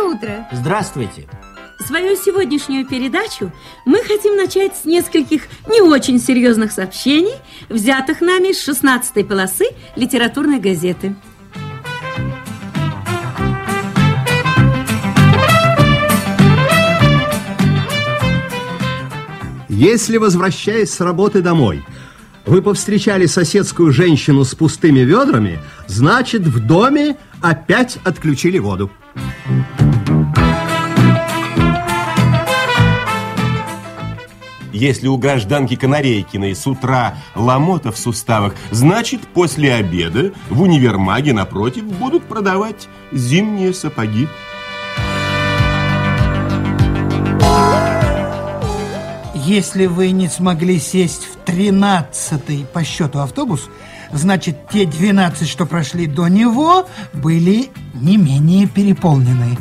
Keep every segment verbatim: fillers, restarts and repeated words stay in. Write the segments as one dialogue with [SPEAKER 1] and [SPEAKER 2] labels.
[SPEAKER 1] Доброе утро.
[SPEAKER 2] Здравствуйте.
[SPEAKER 1] Свою сегодняшнюю передачу мы хотим начать с нескольких не очень серьезных сообщений, взятых нами с шестнадцатой полосы литературной газеты.
[SPEAKER 3] Если, возвращаясь с работы домой, вы повстречали соседскую женщину с пустыми ведрами, значит, в доме опять отключили воду.
[SPEAKER 4] Если у гражданки Канарейкиной с утра ломота в суставах, значит, после обеда в универмаге напротив будут продавать зимние сапоги.
[SPEAKER 5] Если вы не смогли сесть в тринадцатый по счету автобус, значит, те двенадцать, что прошли до него, были не менее переполнены.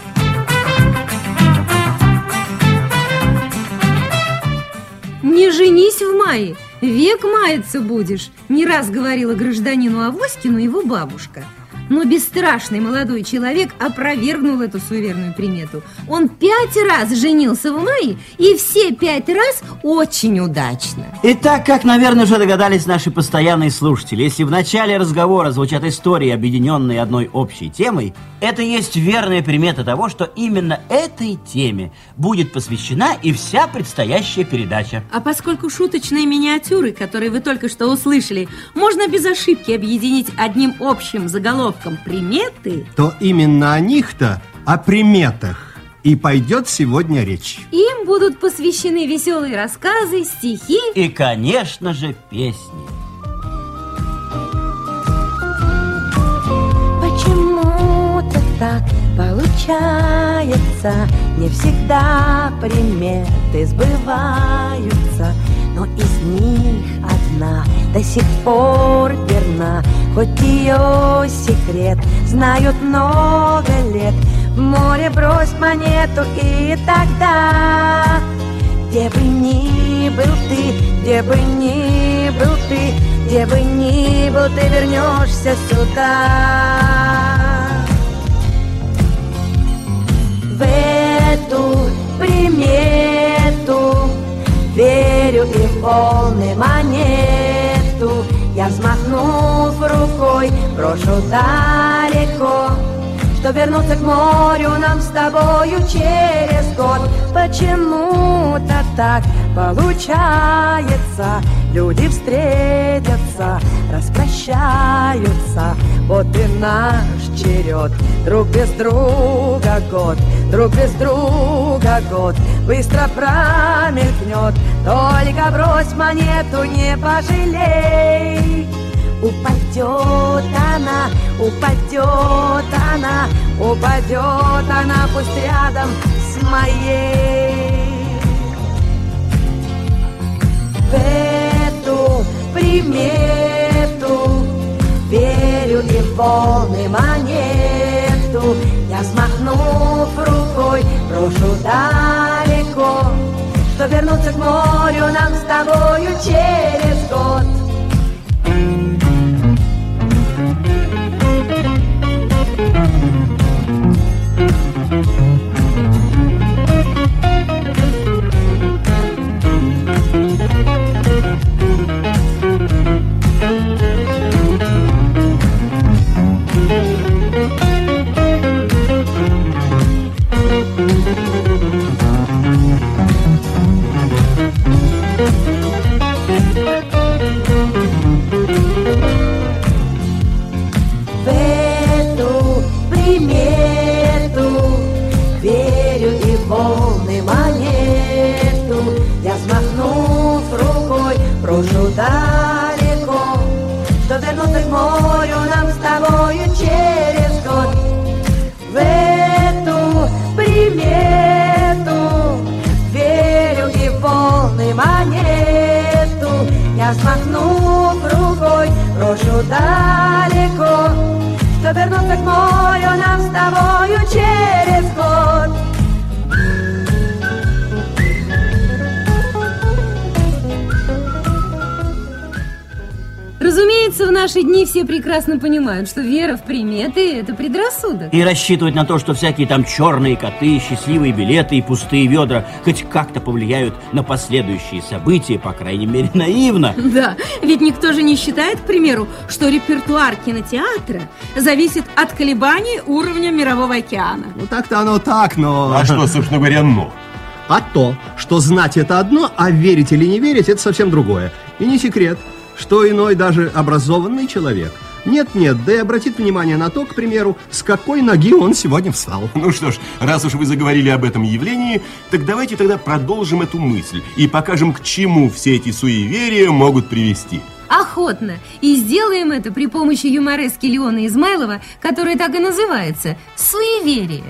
[SPEAKER 1] Не женись в мае, век маяться будешь, не раз говорила гражданину Авоськину его бабушка. Но бесстрашный молодой человек опровергнул эту суеверную примету. Он пять раз женился в мае, и все пять раз очень удачно.
[SPEAKER 2] Итак, как, наверное, уже догадались наши постоянные слушатели, если в начале разговора звучат истории, объединенные одной общей темой, это есть верная примета того, что именно этой теме будет посвящена и вся предстоящая передача.
[SPEAKER 1] А поскольку шуточные миниатюры, которые вы только что услышали, можно без ошибки объединить одним общим заголовком приметы,
[SPEAKER 3] то именно о них-то, о приметах, и пойдет сегодня речь.
[SPEAKER 1] Им будут посвящены веселые рассказы, стихи
[SPEAKER 2] и, конечно же, песни.
[SPEAKER 6] Почему-то так получается, не всегда приметы сбываются, но из них одна до сих пор верна, хоть ее секрет знают много лет. В море брось монету, и тогда, где бы ни был ты, где бы ни был ты, где бы ни был, ты вернешься сюда. В эту примету верю и в полную монету. Я, взмахнув рукой, брошу далеко, что вернуться к морю нам с тобою через год. Почему-то так получается, люди встретятся, распрощаются. Вот и наш черед, друг без друга год, друг без друга год быстро промелькнет. Только брось монету, не пожалей. Упадет она, упадет она, упадет она, пусть рядом с моей. В эту примету верю и в волны монету. Я, взмахнув рукой, брошу далеко, что вернуться к морю нам с тобою через год. Брошу далеко, что вернуться к морю нам с тобою через год. В эту примету верю и в волны монету. Я, взмахнув рукой, брошу далеко, что вернуться к морю нам с тобою через год.
[SPEAKER 1] Разумеется, в наши дни все прекрасно понимают, что вера в приметы – это предрассудок.
[SPEAKER 2] И рассчитывать на то, что всякие там черные коты, счастливые билеты и пустые ведра хоть как-то повлияют на последующие события, по крайней мере, наивно.
[SPEAKER 7] Да, ведь никто же не считает, к примеру, что репертуар кинотеатра зависит от колебаний уровня мирового океана.
[SPEAKER 3] Ну, так-то оно так, но...
[SPEAKER 4] А что, собственно говоря, но?
[SPEAKER 3] А то, что знать это одно, а верить или не верить, это совсем другое. И не секрет, что иной даже образованный человек нет-нет, да и обратит внимание на то, к примеру, с какой ноги он сегодня встал.
[SPEAKER 4] Ну что ж, раз уж вы заговорили об этом явлении, так давайте тогда продолжим эту мысль и покажем, к чему все эти суеверия могут привести.
[SPEAKER 1] Охотно. И сделаем это при помощи юморески Леона Измайлова, которая так и называется – «Суеверие».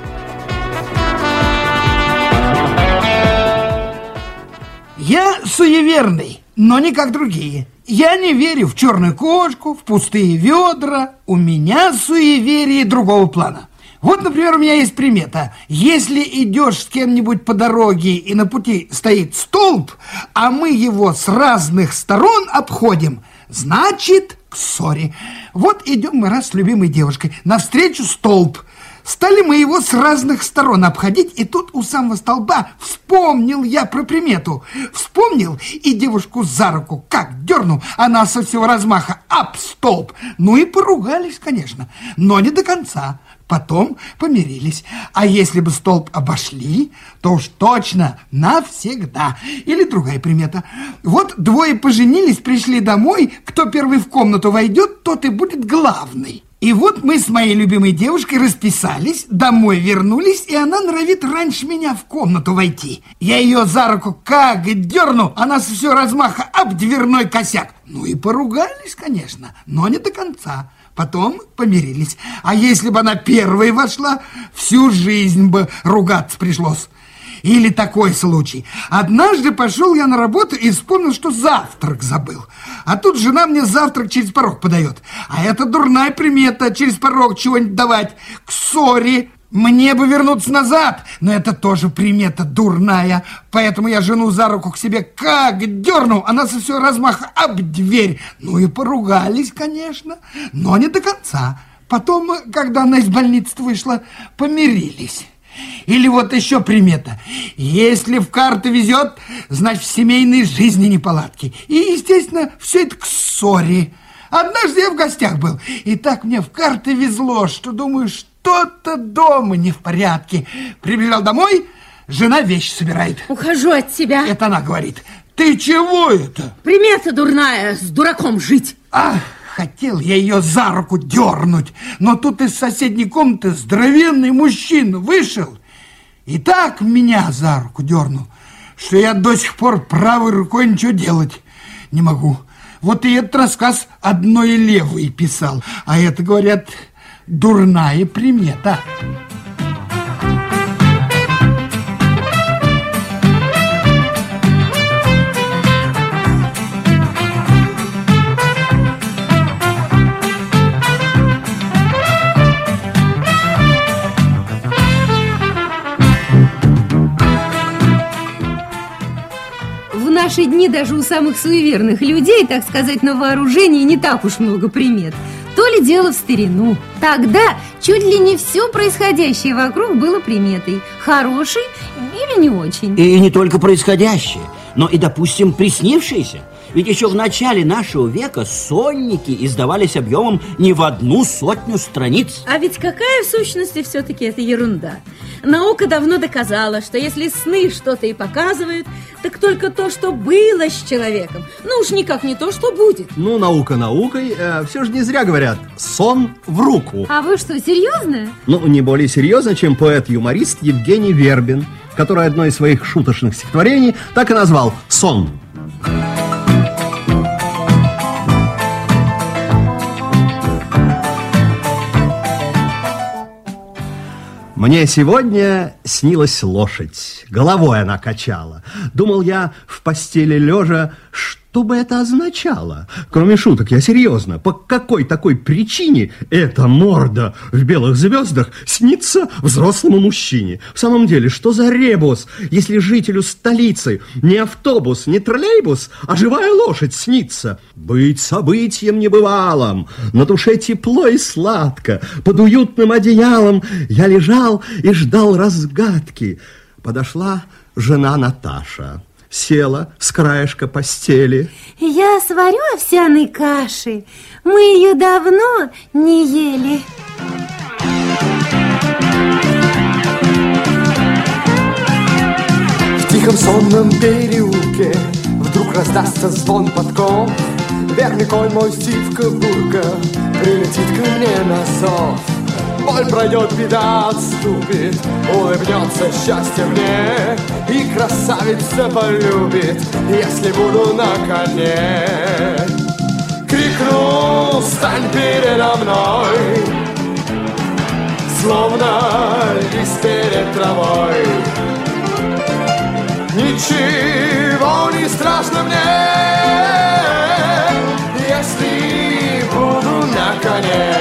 [SPEAKER 5] Я суеверный, но не как другие. Я не верю в черную кошку, в пустые ведра. У меня суеверие другого плана. Вот, например, у меня есть примета. Если идешь с кем-нибудь по дороге и на пути стоит столб, а мы его с разных сторон обходим, значит, к ссоре. Вот идем мы раз с любимой девушкой навстречу столб. Стали мы его с разных сторон обходить, и тут у самого столба вспомнил я про примету. Вспомнил и девушку за руку как дернул, она со всего размаха об столб. Ну и поругались, конечно, но не до конца. Потом помирились. А если бы столб обошли, то уж точно навсегда. Или другая примета. Вот двое поженились, пришли домой, кто первый в комнату войдет, тот и будет главный. И вот мы с моей любимой девушкой расписались, домой вернулись, и она норовит раньше меня в комнату войти. Я ее за руку как дерну, она со всего размаха об дверной косяк. Ну и поругались, конечно, но не до конца. Потом помирились. А если бы она первой вошла, всю жизнь бы ругаться пришлось. Или такой случай. Однажды пошел я на работу и вспомнил, что завтрак забыл. А тут жена мне завтрак через порог подает. А это дурная примета, через порог чего-нибудь давать. К ссоре. Мне бы вернуться назад, но это тоже примета дурная. Поэтому я жену за руку к себе как дерну, она со всего размаха об дверь. Ну и поругались, конечно, но не до конца. Потом, когда она из больницы вышла, помирились. Или вот еще примета. Если в карты везет, значит в семейной жизни неполадки. И, естественно, все это к ссоре. Однажды я в гостях был, и так мне в карты везло, что думаю, что-то дома не в порядке. Прибежал домой, жена вещи собирает.
[SPEAKER 7] Ухожу от тебя.
[SPEAKER 5] Это она говорит. Ты чего это?
[SPEAKER 7] Примета дурная, с дураком жить.
[SPEAKER 5] Ах, хотел я ее за руку дернуть, но тут из соседней комнаты здоровенный мужчина вышел и так меня за руку дернул, что я до сих пор правой рукой ничего делать не могу. Вот и этот рассказ одной левой писал, а это, говорят, дурная примета.
[SPEAKER 1] В наши дни даже у самых суеверных людей, так сказать, на вооружении не так уж много примет. То ли дело в старину. Тогда чуть ли не все происходящее вокруг было приметой. Хорошей или не очень.
[SPEAKER 2] И не только происходящее, но и, допустим, приснившееся. Ведь еще в начале нашего века сонники издавались объемом не в одну сотню страниц.
[SPEAKER 7] А ведь какая в сущности все-таки это ерунда? Наука давно доказала, что если сны что-то и показывают, так только то, что было с человеком. Ну уж никак не то, что будет.
[SPEAKER 3] Ну, наука наукой, э, все же не зря говорят «сон в руку».
[SPEAKER 1] А вы что, серьезно?
[SPEAKER 3] Ну, не более серьезно, чем поэт-юморист Евгений Вербин, который одно из своих шуточных стихотворений так и назвал «Сон». Мне сегодня снилась лошадь, головой она качала. Думал я в постели лежа, что Что бы это означало? Кроме шуток, я серьезно. По какой такой причине эта морда в белых звездах снится взрослому мужчине? В самом деле, что за ребус, если жителю столицы не автобус, не троллейбус, а живая лошадь снится? Быть событием небывалым, на душе тепло и сладко, под уютным одеялом я лежал и ждал разгадки. Подошла жена Наташа. Села с краешка постели.
[SPEAKER 1] Я сварю овсяной каши. Мы ее давно не ели.
[SPEAKER 8] В тихом сонном переулке вдруг раздастся звон подков. Верный конь мой сивка-бурка прилетит ко мне на зов. Боль пройдет, беда отступит, улыбнется счастье мне, и красавица полюбит, если буду на коне. Крикну, стань передо мной, словно лист перед травой. Ничего не страшно мне, если буду на коне.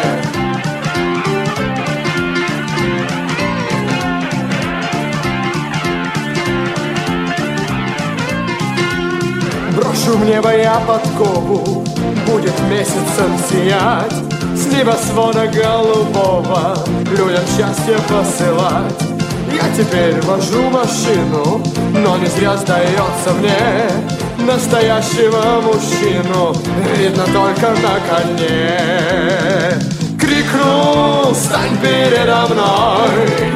[SPEAKER 8] Брошу в небо я подкову, будет месяцем сиять, с небосвода голубого людям счастье посылать. Я теперь вожу машину, но не зря сдается мне, настоящего мужчину видно только на коне. Крикну, стань передо мной,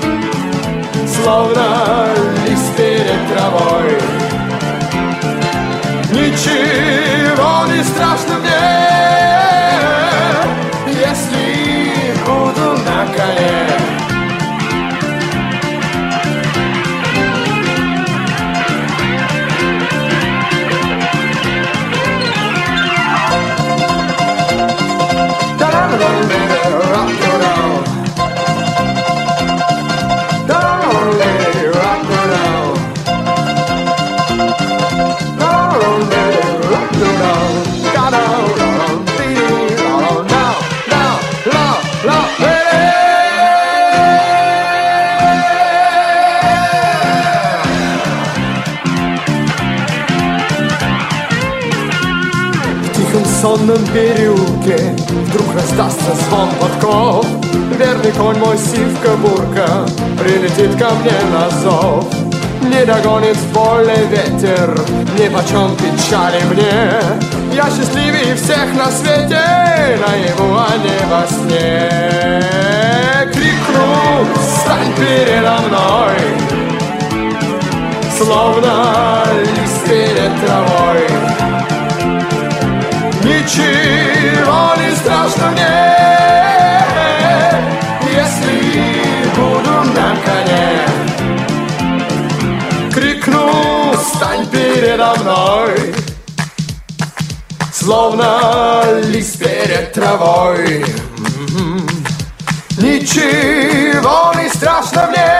[SPEAKER 8] словно лист перед травой. Ничего не страшно мне, если буду на коне. В сонном переулке вдруг раздастся звон подков. Верный конь мой сивка-бурка прилетит ко мне на зов. Не догонит в поле ветер, нипочем печали мне. Я счастливее всех на свете, наяву, а не во сне. Крикну, стань передо мной, словно лист перед травой. Ничего не страшно мне, если буду на коне. Крикну, стань передо мной, словно лист перед травой. Ничего не страшно мне,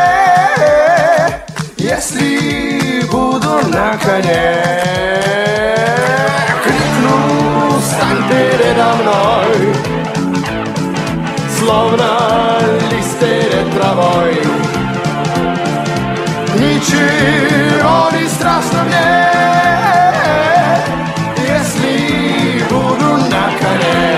[SPEAKER 8] если буду на коне. Стань передо мной, словно лист перед травой. Ничего не страшно мне, если буду на коне.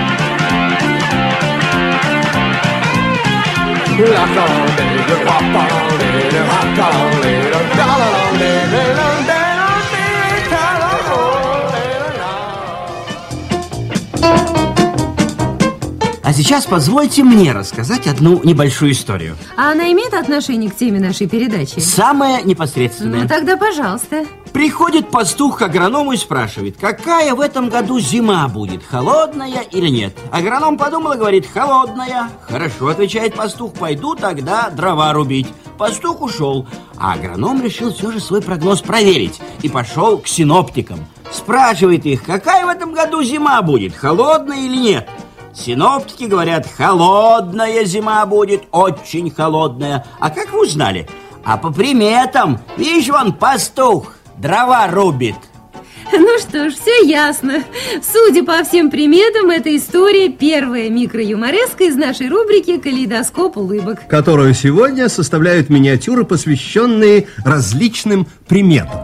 [SPEAKER 2] А сейчас позвольте мне рассказать одну небольшую историю.
[SPEAKER 1] А она имеет отношение к теме нашей передачи?
[SPEAKER 2] Самое непосредственное.
[SPEAKER 1] Ну тогда пожалуйста.
[SPEAKER 2] Приходит пастух к агроному и спрашивает, какая в этом году зима будет, холодная или нет. Агроном подумал и говорит, холодная. Хорошо, отвечает пастух, пойду тогда дрова рубить. Пастух ушел, а агроном решил все же свой прогноз проверить и пошел к синоптикам. Спрашивает их, какая в этом году зима будет, холодная или нет. Синоптики говорят, холодная зима будет, очень холодная. А как вы узнали? А по приметам, видишь, вон пастух дрова рубит.
[SPEAKER 1] Ну что ж, все ясно. Судя по всем приметам, эта история первая микроюмореска из нашей рубрики «Калейдоскоп улыбок»,
[SPEAKER 3] которую сегодня составляют миниатюры, посвященные различным приметам.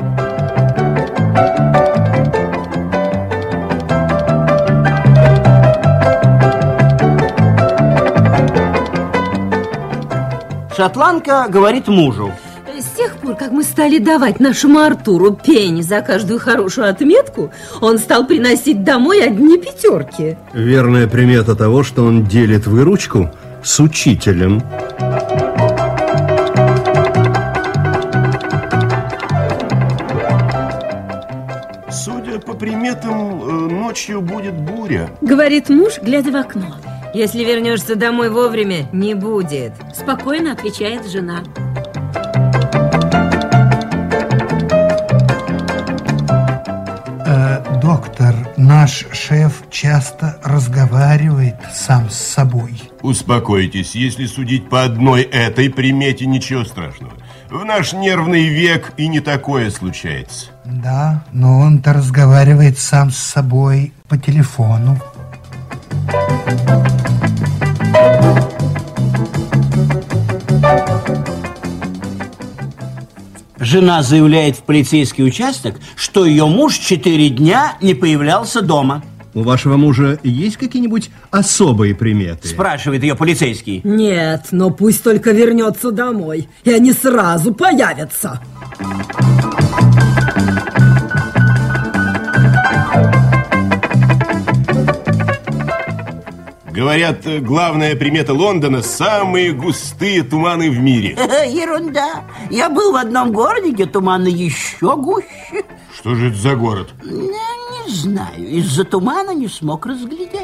[SPEAKER 2] Шотландка говорит мужу:
[SPEAKER 1] с тех пор, как мы стали давать нашему Артуру пенни за каждую хорошую отметку, он стал приносить домой одни пятерки.
[SPEAKER 3] Верная примета того, что он делит выручку с учителем.
[SPEAKER 4] Судя по приметам, ночью будет буря.
[SPEAKER 7] Говорит муж, глядя в окно.
[SPEAKER 1] Если вернешься домой вовремя, не будет.
[SPEAKER 7] Спокойно отвечает жена.
[SPEAKER 5] Э, доктор, наш шеф часто разговаривает сам с собой.
[SPEAKER 4] Успокойтесь, если судить по одной этой примете, ничего страшного. В наш нервный век и не такое случается.
[SPEAKER 5] Да, но он-то разговаривает сам с собой по телефону.
[SPEAKER 2] Жена заявляет в полицейский участок, что ее муж четыре дня не появлялся дома.
[SPEAKER 3] У вашего мужа есть какие-нибудь особые приметы?
[SPEAKER 2] Спрашивает ее полицейский.
[SPEAKER 9] Нет, но пусть только вернется домой, и они сразу появятся.
[SPEAKER 4] Говорят, главная примета Лондона – самые густые туманы в мире.
[SPEAKER 2] Ерунда. Я был в одном городе, где туманы еще гуще.
[SPEAKER 4] Что же это за город?
[SPEAKER 2] Не, не знаю. Из-за тумана не смог разглядеть.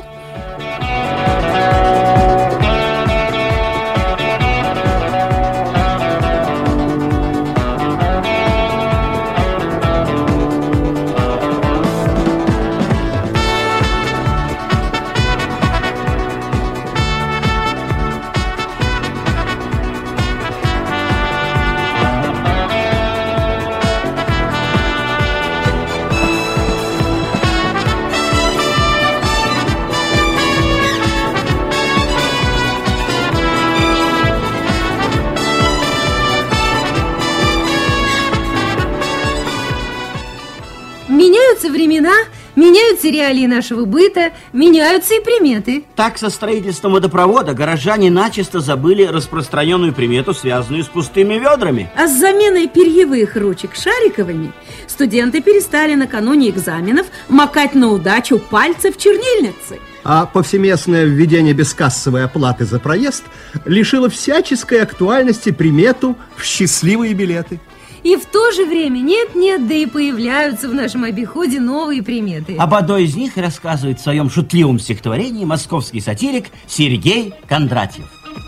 [SPEAKER 1] Меняются времена, меняются реалии нашего быта, меняются и приметы.
[SPEAKER 2] Так, со строительством водопровода горожане начисто забыли распространенную примету, связанную с пустыми ведрами.
[SPEAKER 7] А с заменой перьевых ручек шариковыми студенты перестали накануне экзаменов макать на удачу пальцы в чернильницы.
[SPEAKER 3] А повсеместное введение бескассовой оплаты за проезд лишило всяческой актуальности примету в счастливые билеты.
[SPEAKER 1] И в то же время нет-нет, да и появляются в нашем обиходе новые приметы.
[SPEAKER 2] Об одной из них рассказывает в своем шутливом стихотворении московский сатирик Сергей Кондратьев.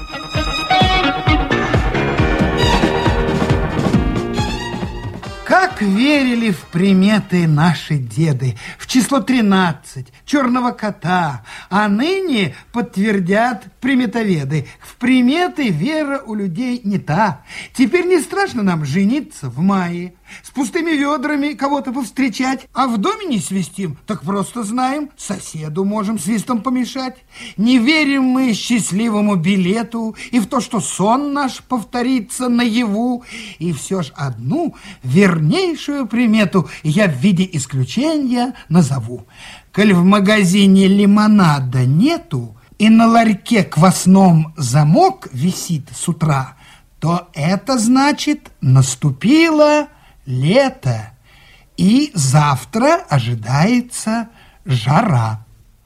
[SPEAKER 5] Как верили в приметы наши деды, в число тринадцать, черного кота, а ныне подтвердят приметоведы. В приметы вера у людей не та. Теперь не страшно нам жениться в мае, с пустыми ведрами кого-то повстречать, а в доме не свистим, так просто знаем, соседу можем свистом помешать. Не верим мы счастливому билету и в то, что сон наш повторится наяву, и все ж одну вернейшую примету я в виде исключения назову. Коль в магазине лимонада нету и на ларьке квасном замок висит с утра, то это значит наступило лето, и завтра ожидается жара.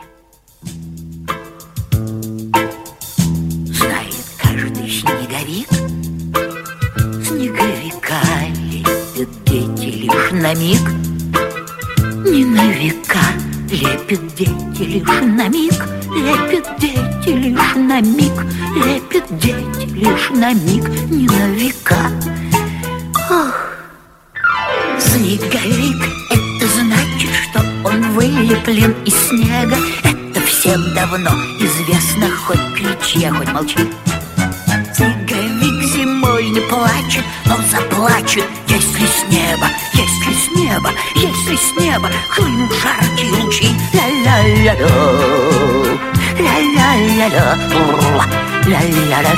[SPEAKER 10] Знает каждый снеговик, снеговика лепят дети лишь на миг. Не на века лепят дети лишь на миг, лепят дети лишь на миг, лепят дети лишь на миг, не на века. Ох! Снеговик, это значит, что он вылеплен из снега. Это всем давно известно, хоть кричи, а хоть молчи. Снеговик зимой не плачет, но заплачет, если с неба, если с неба неба, если с неба хлынут жаркие лучи. Ля-ля-ля-ля, ля-ля-ля-ля, ля-ля-ля-ля,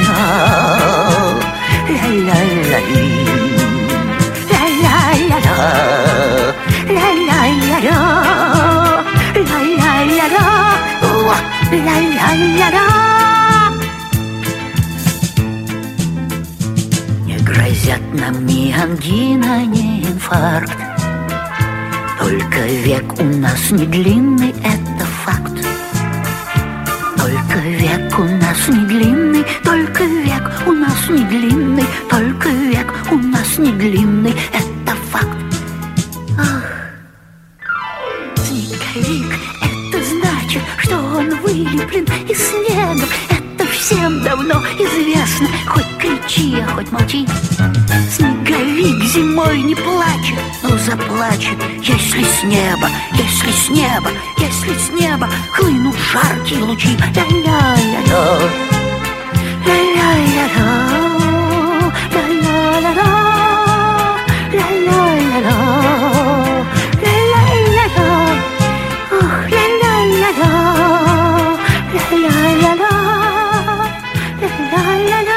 [SPEAKER 10] ля-ля-ля-ли, ля-ля-ля-ля, ля-ля-ля-ля, ля-ля-ля-ля, ля-ля-ля-ля. Не грозят нам ни ангина, ни инфаркт. Только век у нас не длинный, это факт. Только век у нас не длинный, только век у нас не длинный, только век у нас не длинный, это факт. Ах, снеговик, это значит, что он вылеплен из снега. Это всем давно известно, хоть кричи, а хоть молчи. Снеговик зимой не плачет, но заплачет, если с неба, если с неба, если с неба хлынут жаркие лучи. Ля-ля-ля-ля, ля-ля-ля-ля, ля-ля-ля-ля, ля-ля-ля-ля, ля-ля-ля-ля, ух, ля-ля-ля-ля, ля-ля-ля-ля, ля-ля-ля-ля.